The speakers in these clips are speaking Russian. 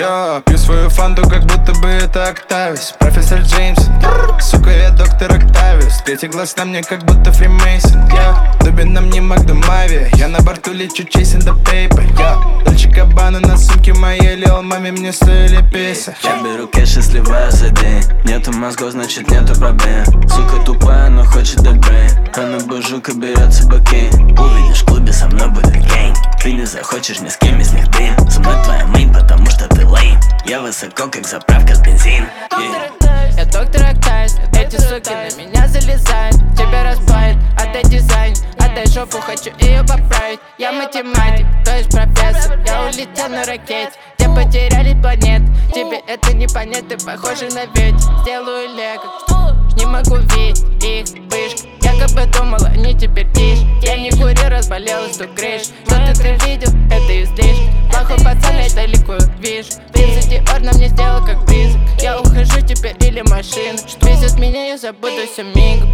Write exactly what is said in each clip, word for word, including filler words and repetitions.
Я пью свою фанту, как будто бы это Октавис. Профессор Джеймсон, сука, я доктор Октавиус. Третий глаз на мне, как будто Фримейсон. Я Дубин на мне Магдумавия. Я на борту лечу, chasing the paper. Я Дольче Габбана на сумке моей, лил маме, мне стоили песо. Я беру кэш и сливаю за день. Нету мозгов, значит нету проблем. Сука тупая, но хочет дать брейн. Она божука берется бокей. Увидишь в клубе, со мной будет гейм. Ты не захочешь ни с кем из них дым. Со мной твоя мейн, потому что ты лейм. Я высоко, как заправка с бензин. yeah. Я доктор Октавис. Эти суки на меня залезают. Тебя расплавит, отдай дизайн. Отдай жопу, хочу ее поправить. Я математик, то есть профессор. Я улетел на ракете, где потеряли планеты. Тебе это не понять, ты похожа на ветер. Сделаю лего, не могу видеть их вспышки. Якобы думала, они теперь тише. Я не курю, разболелась, тут крыш. Что-то ты видел, это излишки. Плохой пацан, я далеко вижу. Принц Диор на мне сделал как призрак. Я ухожу теперь или машина. Что везет меня, я забуду все мигом.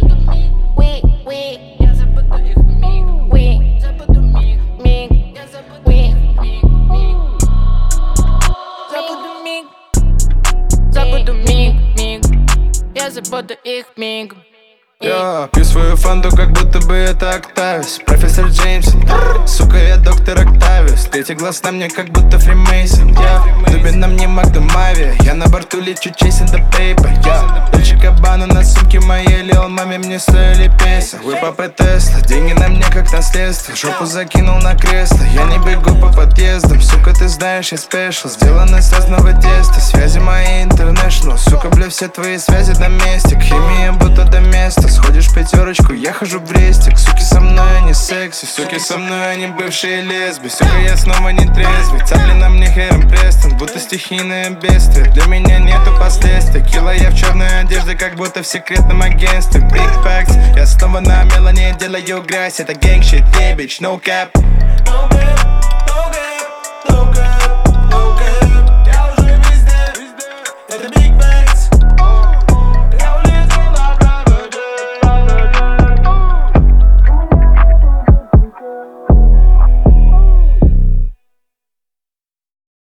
Я забуду их мигом. Забуду миг, миг. Я забуду их миг, миг. Забуду миг. Забуду миг, миг. Я забуду их мигом. Я пью свою фанту, как будто бы это Октавис. Профессор Джеймсон, сука, я доктор Октавиус. Третий глаз на мне, как будто Фримейсон. Я Дубин на мне Магдумавия. Я на борту лечу, chasing the paper. Я Дольче Габбана на сумке моей, лил маме, мне стоили песо. Вы папа Тесла, деньги на мне как наследство. Жопу закинул на кресло, я не бегу по подъездам. Сука, ты знаешь, я спешл, сделаны с разного теста. Связи мои international, сука, бля, все твои связи на месте. Химия будто до места. Сходишь в пятерочку, я хожу в рестик. Суки со мной, они секси. Суки со мной, они бывшие лесби. Сука, я снова не трезвый. Цапли на мне Хэром Престон, будто стихийное бедствие. Для меня нету последствий. Килла я в черной одежде, как будто в секретном агентстве. Big facts, я снова на мелани делаю грязь. Это гэнг shit, yeah, bitch, no cap. No cap, no cap.